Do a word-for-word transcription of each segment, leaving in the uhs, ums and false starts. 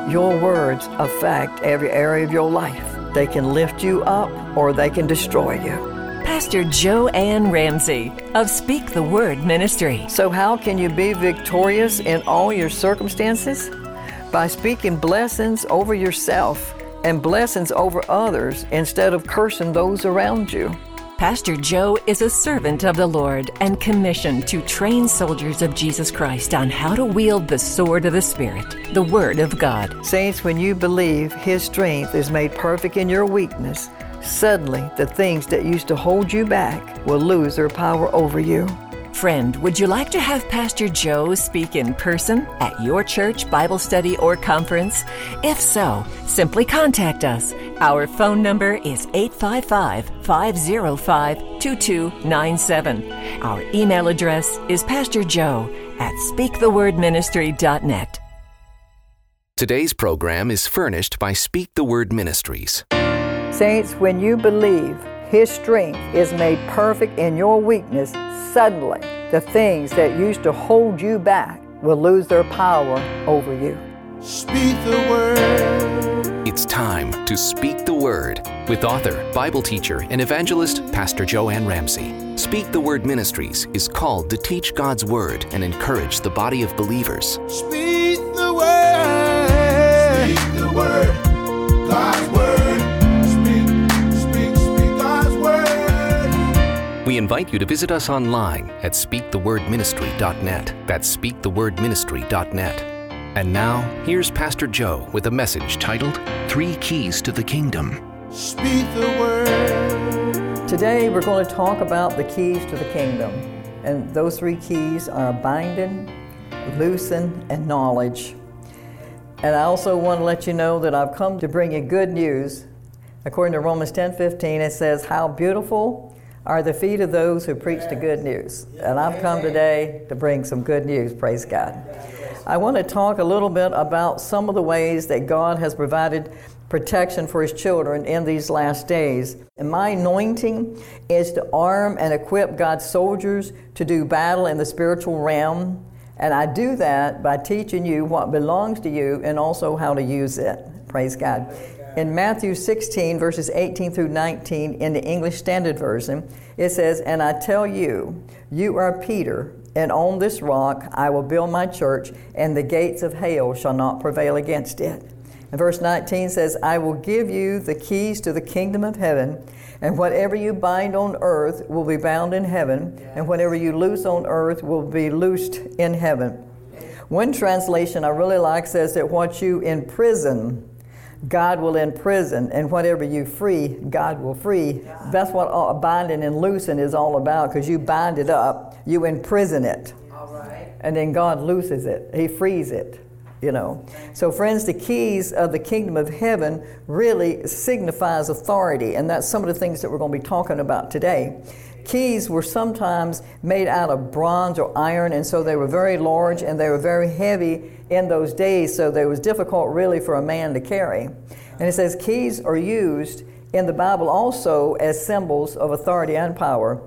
Your words affect every area of your life. They can lift you up or they can destroy you. Pastor Joanne Ramsey of Speak the Word Ministry. So how can you be victorious in all your circumstances? By speaking blessings over yourself and blessings over others instead of cursing those around you. Pastor Joe is a servant of the Lord and commissioned to train soldiers of Jesus Christ on how to wield the sword of the Spirit, the Word of God. Saints, when you believe His strength is made perfect in your weakness, suddenly the things that used to hold you back will lose their power over you. Friend, would you like to have Pastor Joe speak in person at your church, Bible study, or conference? If so, simply contact us. Our phone number is eight five five, five oh five, two two nine seven. Our email address is pastorjoe at speak the word ministry dot net. Today's program is furnished by Speak the Word Ministries. Saints, when you believe His strength is made perfect in your weakness, suddenly the things that used to hold you back will lose their power over you. Speak the word. It's time to Speak the Word with author, Bible teacher, and evangelist Pastor Joanne Ramsey. Speak the Word Ministries is called to teach God's Word and encourage the body of believers. Speak the word. Speak the word. God's word. We invite you to visit us online at speak the word ministry dot net. That's speak the word ministry dot net. And now, here's Pastor Joe with a message titled, Three Keys to the Kingdom. Speak the word. Today, we're going to talk about the keys to the kingdom. And those three keys are binding, loosen, and knowledge. And I also want to let you know that I've come to bring you good news. According to Romans ten fifteen, it says, how beautiful are the feet of those who preach the good news. And I've come today to bring some good news, praise God. I want to talk a little bit about some of the ways that God has provided protection for His children in these last days. And my anointing is to arm and equip God's soldiers to do battle in the spiritual realm. And I do that by teaching you what belongs to you and also how to use it, praise God. In Matthew sixteen, verses eighteen through nineteen, in the English Standard Version, it says, and I tell you, you are Peter, and on this rock I will build my church, and the gates of hell shall not prevail against it. And verse nineteen says, I will give you the keys to the kingdom of heaven, and whatever you bind on earth will be bound in heaven, and whatever you loose on earth will be loosed in heaven. One translation I really like says that what you imprison, God will imprison, and whatever you free, God will free. That's what all, binding and loosing is all about, because you bind it up, you imprison it, all right, and then God looses it. He frees it, you know. So friends, the keys of the kingdom of heaven really signifies authority, and that's some of the things that we're going to be talking about today. Keys were sometimes made out of bronze or iron, and so they were very large and they were very heavy in those days, so they was difficult really for a man to carry. And it says keys are used in the Bible also as symbols of authority and power.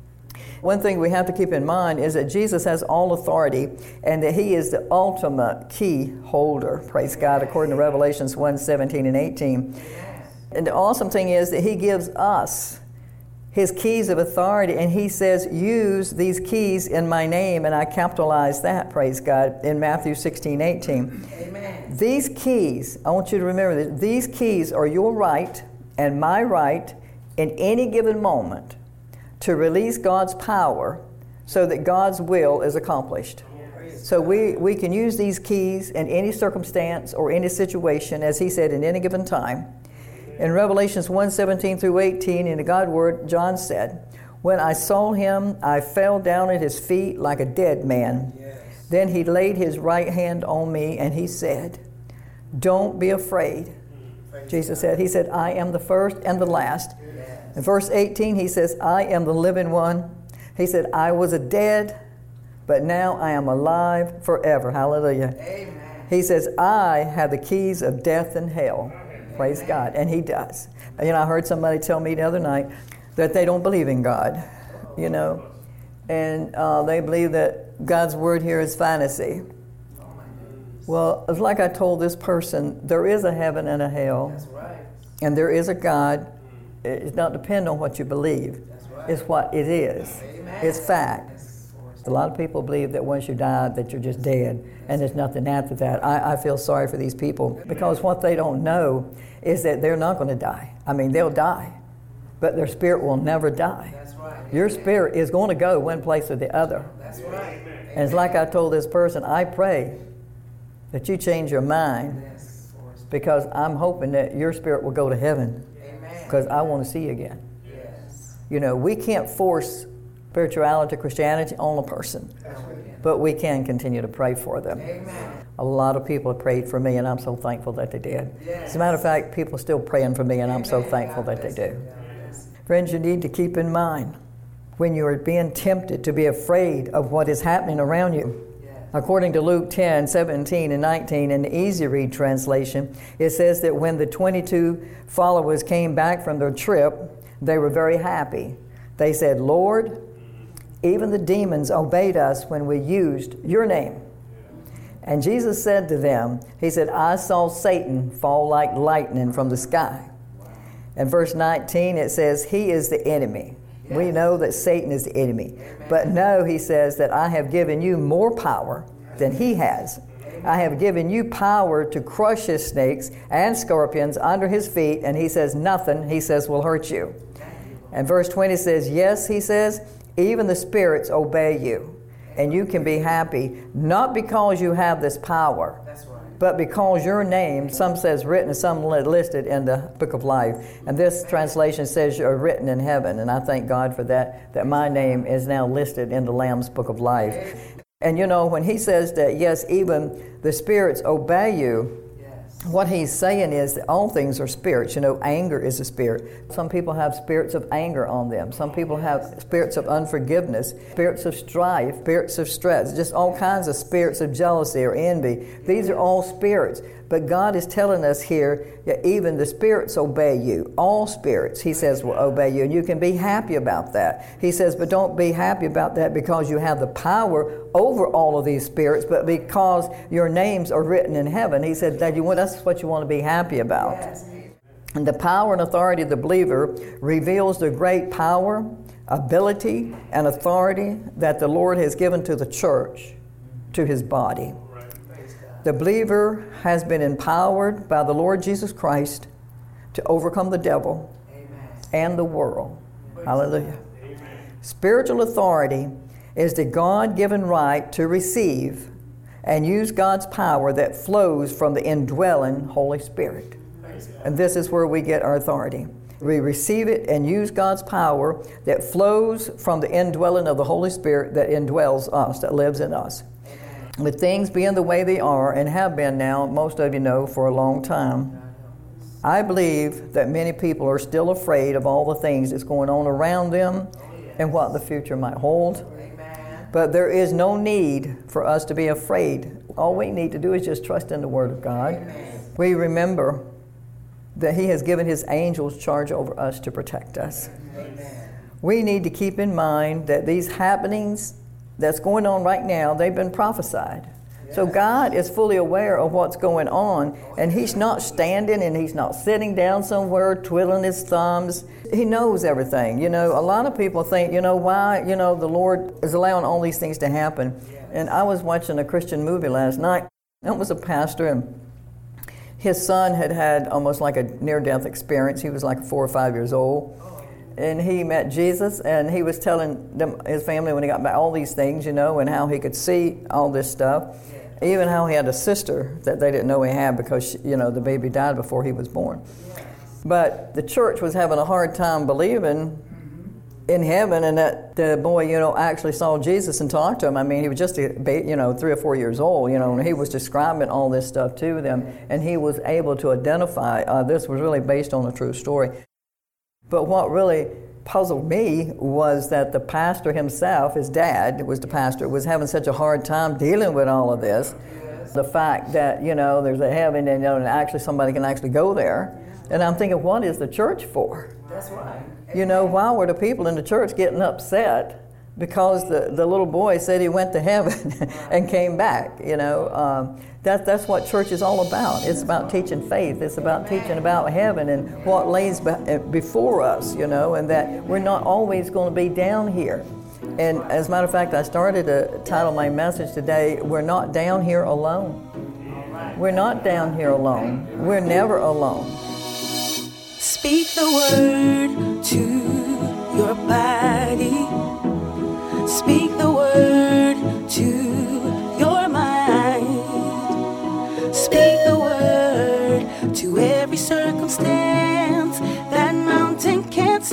One thing we have to keep in mind is that Jesus has all authority and that He is the ultimate key holder, praise God, according to Revelations one, seventeen and eighteen. And the awesome thing is that He gives us His keys of authority, and He says, use these keys in my name, and I capitalize that, praise God, in Matthew sixteen, eighteen. Amen. These keys, I want you to remember this, these keys are your right and my right in any given moment to release God's power so that God's will is accomplished. So we, we can use these keys in any circumstance or any situation, as He said, in any given time. In Revelations one, seventeen through eighteen, in the God Word, John said, when I saw Him, I fell down at His feet like a dead man. Yes. Then He laid His right hand on me, and He said, don't be afraid. Praise Jesus God. said, He said, I am the first and the last. Yes. In verse eighteen, He says, I am the living one. He said, I was a dead, but now I am alive forever. Hallelujah. Amen. He says, I have the keys of death and hell. Praise God. And He does. You know, I heard somebody tell me the other night that they don't believe in God, you know, and uh, they believe that God's Word here is fantasy. Well, it's like I told this person, there is a heaven and a hell. That's right. And there is a God. It does not depend on what you believe. That's right. It's what it is. Amen. It's fact. A lot of people believe that once you die, that you're just dead, and there's nothing after that. I, I feel sorry for these people, because what they don't know is that they're not going to die. I mean, they'll die, but their spirit will never die. That's right. Your spirit is going to go one place or the other. That's right. And it's like I told this person, I pray that you change your mind, Yes. because I'm hoping that your spirit will go to heaven, Amen. because I want to see you again. Yes. You know, we can't force spirituality, Christianity on a person, but we can continue to pray for them. Amen. A lot of people have prayed for me, and I'm so thankful that they did. Yes. As a matter of fact, people are still praying for me, and I'm so Amen. thankful God that they bless do. you. God bless you. Friends, you need to keep in mind when you are being tempted to be afraid of what is happening around you. Yes. According to Luke ten, seventeen, and nineteen, in the Easy Read translation, it says that when the twenty-two followers came back from their trip, they were very happy. They said, Lord, even the demons obeyed us when we used your name. And Jesus said to them, he said, I saw Satan fall like lightning from the sky. In verse nineteen, it says, he is the enemy. Yes. We know that Satan is the enemy. Amen. But no, he says that I have given you more power than he has. Amen. I have given you power to crush his snakes and scorpions under his feet, and he says nothing, he says, will hurt you. And verse twenty says, yes, he says, even the spirits obey you. And you can be happy, not because you have this power, That's right. but because your name, some says written and some listed in the book of life. And this translation says you're written in heaven. And I thank God for that, that my name is now listed in the Lamb's book of life. And you know, when he says that, yes, even the spirits obey you, what he's saying is that all things are spirits. You know, anger is a spirit. Some people have spirits of anger on them. Some people have spirits of unforgiveness, spirits of strife, spirits of stress, just all kinds of spirits of jealousy or envy. These are all spirits. But God is telling us here that even the spirits obey you. All spirits, he says, will obey you. And you can be happy about that. He says, but don't be happy about that because you have the power over all of these spirits, but because your names are written in heaven. He said that you want, that's what you want to be happy about. Yes. And the power and authority of the believer reveals the great power, ability, and authority that the Lord has given to the church, to his body. The believer has been empowered by the Lord Jesus Christ to overcome the devil Amen. And the world. Amen. Hallelujah. Amen. Spiritual authority is the God-given right to receive and use God's power that flows from the indwelling Holy Spirit. And this is where we get our authority. We receive it and use God's power that flows from the indwelling of the Holy Spirit that indwells us, that lives in us. With things being the way they are and have been now, most of you know, for a long time, I believe that many people are still afraid of all the things that's going on around them and what the future might hold. But there is no need for us to be afraid. All we need to do is just trust in the Word of God. We remember that he has given his angels charge over us to protect us. We need to keep in mind that these happenings that's going on right now, they've been prophesied. Yes. So God is fully aware of what's going on, and he's not standing and he's not sitting down somewhere twiddling his thumbs. He knows everything. You know, a lot of people think, you know, why, you know, the Lord is allowing all these things to happen. Yes. And I was watching a Christian movie last night. It was a pastor, and his son had had almost like a near-death experience. He was like four or five years old. And he met Jesus, and he was telling them, his family, when he got back, all these things, you know, and how he could see all this stuff. Yeah. Even how he had a sister that they didn't know he had because, she, you know, the baby died before he was born. Yeah. But the church was having a hard time believing mm-hmm. in heaven, and that the boy, you know, actually saw Jesus and talked to him. I mean, he was just, a, you know, three or four years old, you know, and he was describing all this stuff to them, and he was able to identify uh, this was really based on a true story. But what really puzzled me was that the pastor himself, his dad was the pastor, was having such a hard time dealing with all of this. Yes. The fact that, you know, there's a heaven and, you know, and actually somebody can actually go there. And I'm thinking, what is the church for? That's right. You know, why were the people in the church getting upset because the, the little boy said he went to heaven and came back. You know, um, that, that's what church is all about. It's about teaching faith. It's about teaching about heaven and what lays be- before us, you know, and that we're not always going to be down here. And as a matter of fact, I started to title my message today, We're Not Down Here Alone. We're not down here alone. We're never alone. Speak the word to your body. Speak the word to your mind. Speak the word to every circumstance that mountain can't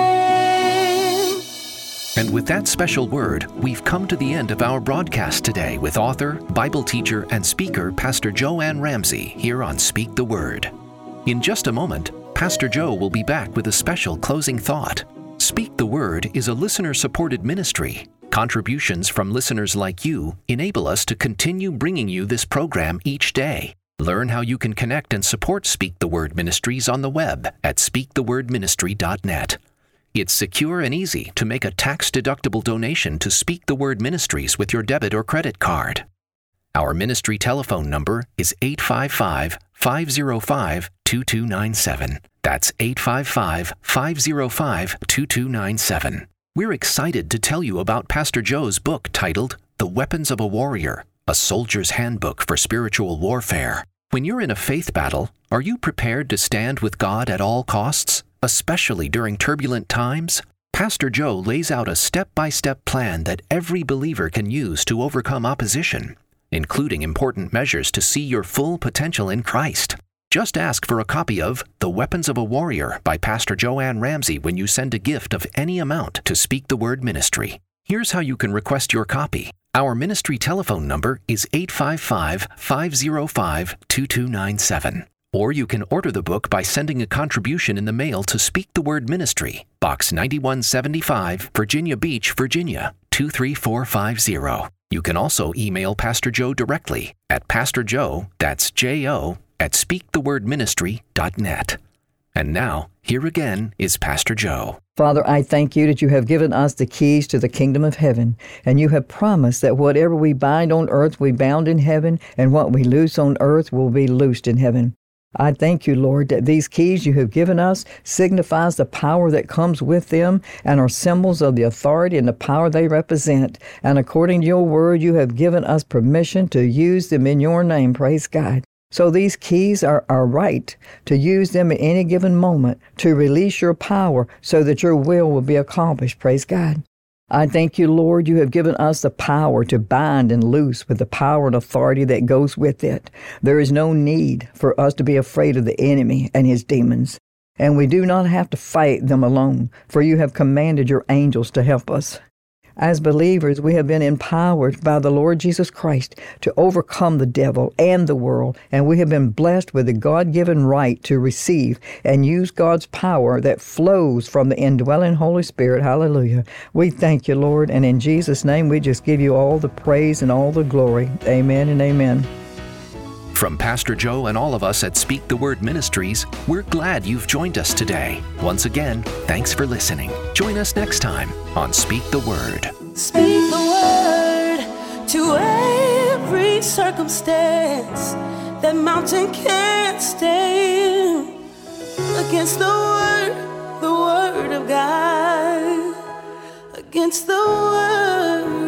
stand. And with that special word, we've come to the end of our broadcast today with author, Bible teacher, and speaker Pastor Joanne Ramsey here on Speak the Word. In just a moment, Pastor Joe will be back with a special closing thought. Speak the Word is a listener-supported ministry. Contributions from listeners like you enable us to continue bringing you this program each day. Learn how you can connect and support Speak the Word Ministries on the web at speak the word ministry dot net. It's secure and easy to make a tax-deductible donation to Speak the Word Ministries with your debit or credit card. Our ministry telephone number is eight five five, five zero five, two two nine seven. That's eight five five, five zero five, two two nine seven. We're excited to tell you about Pastor Joe's book titled The Weapons of a Warrior, a Soldier's Handbook for Spiritual Warfare. When you're in a faith battle, are you prepared to stand with God at all costs, especially during turbulent times? Pastor Joe lays out a step-by-step plan that every believer can use to overcome opposition, including important measures to see your full potential in Christ. Just ask for a copy of The Weapons of a Warrior by Pastor Joanne Ramsey when you send a gift of any amount to Speak the Word Ministry. Here's how you can request your copy. Our ministry telephone number is eight five five, five zero five, two two nine seven. Or you can order the book by sending a contribution in the mail to Speak the Word Ministry, Box ninety-one seventy-five, Virginia Beach, Virginia, two three four five zero. You can also email Pastor Joe directly at Pastor Joe, that's J O, at speak the word ministry dot net. And now, here again is Pastor Joe. Father, I thank you that you have given us the keys to the kingdom of heaven, and you have promised that whatever we bind on earth will be bound in heaven, and what we loose on earth will be loosed in heaven. I thank you, Lord, that these keys you have given us signifies the power that comes with them and are symbols of the authority and the power they represent. And according to your word, you have given us permission to use them in your name. Praise God. So these keys are our right to use them at any given moment to release your power so that your will will be accomplished. Praise God. I thank you, Lord, you have given us the power to bind and loose with the power and authority that goes with it. There is no need for us to be afraid of the enemy and his demons. And we do not have to fight them alone, for you have commanded your angels to help us. As believers, we have been empowered by the Lord Jesus Christ to overcome the devil and the world, and we have been blessed with the God-given right to receive and use God's power that flows from the indwelling Holy Spirit. Hallelujah. We thank you, Lord, and in Jesus' name we just give you all the praise and all the glory. Amen and amen. From Pastor Joe and all of us at Speak the Word Ministries, we're glad you've joined us today. Once again, thanks for listening. Join us next time on Speak the Word. Speak the word to every circumstance. That mountain can't stand against the word, the word of God. Against the word